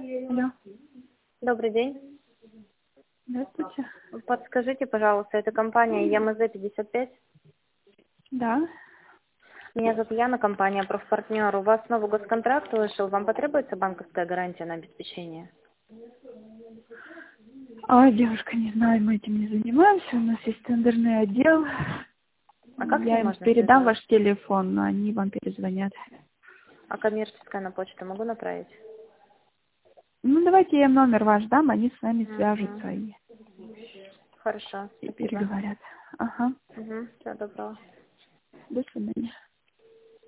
Алло, Добрый день. здравствуйте. Подскажите, пожалуйста, это компания ЯМЗ-55. Да. Меня зовут Яна, компания «Профпартнер». У вас новый госконтракт вышел. Вам потребуется банковская гарантия на обеспечение? Ой, девушка, не знаю, мы этим не занимаемся. У нас есть тендерный отдел. А как с Я ним им можно передам связаться? ваш телефон, но они вам перезвонят. А коммерческая на почту могу направить? Ну, давайте я им номер ваш дам, они с вами Угу. свяжутся Хорошо, и спасибо. переговорят. Ага. Угу. Всего доброго. До свидания.